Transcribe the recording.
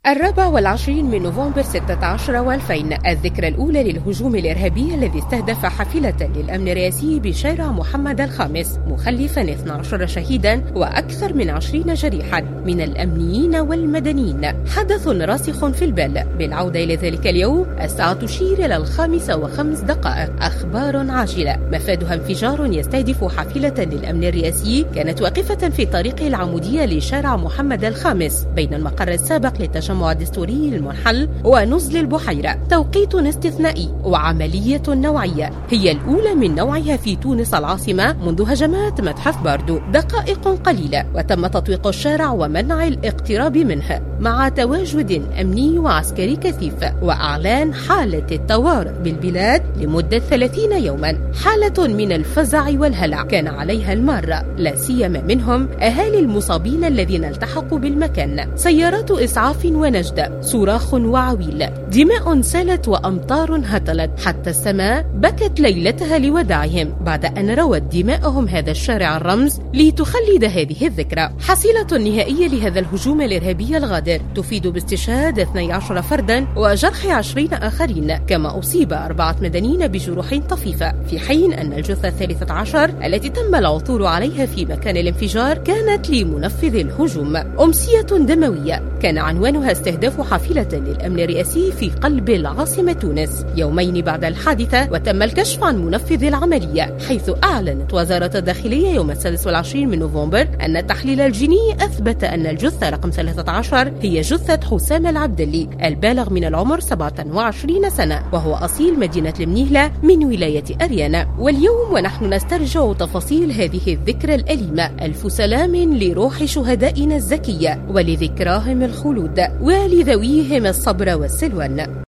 24 من نوفمبر 16 و2000 الذكرى الأولى للهجوم الإرهابي الذي استهدف حافلة للأمن الرئاسي بشارع محمد الخامس مخلفا 12 شهيدا وأكثر من 20 جريحا من الأمنيين والمدنيين. حدث راسخ في البال. بالعودة إلى ذلك اليوم الساعة تشير إلى 5:05. أخبار عاجلة مفادها انفجار يستهدف حافلة للأمن الرئاسي كانت واقفة في طريق العمودية لشارع محمد الخامس بين المقر السابق للتجمع الدستوري المنحل ونزل البحيرة. توقيت استثنائي وعملية نوعية هي الأولى من نوعها في تونس العاصمة منذ هجمات متحف باردو. دقائق قليلة وتم تطويق الشارع ومنع الاقتراب منه مع تواجد أمني وعسكري كثيف وأعلان حالة الطوارئ بالبلاد لمدة 30 يوما. حالة من الفزع والهلع كان عليها المارة، لا سيما منهم أهالي المصابين الذين التحقوا بالمكان. سيارات إسعاف ونجدة، صراخ وعويل، دماء سالت وأمطار هطلت حتى السماء بكت ليلتها لوداعهم بعد أن روت دماءهم هذا الشارع الرمز لتخلد هذه الذكرى. حصيلة نهائية لهذا الهجوم الإرهابي الغادر تفيد باستشهاد 12 فردا وجرح 20 آخرين، كما أصيب 4 مدنيين بجروح طفيفة، في حين أن الجثة 13 التي تم العثور عليها في مكان الانفجار كانت لمنفذ الهجوم. أمسية دموية كان عنوانها استهداف حافلة للأمن الرئاسي في قلب العاصمة تونس يومين بعد الحادثة، وتم الكشف عن منفذ العملية، حيث أعلنت وزارة الداخلية يوم 26 من نوفمبر أن التحليل الجيني أثبت أن الجثة رقم 13 هي جثة حسام العبدلي البالغ من العمر 27 سنة، وهو أصيل مدينة المنيهلة من ولاية أريانا. واليوم ونحن نسترجع تفاصيل هذه الذكرى الأليمة، ألف سلام لروح شهدائنا الزكية ولذكراهم الخلود ولذويهم الصبر والسلوان.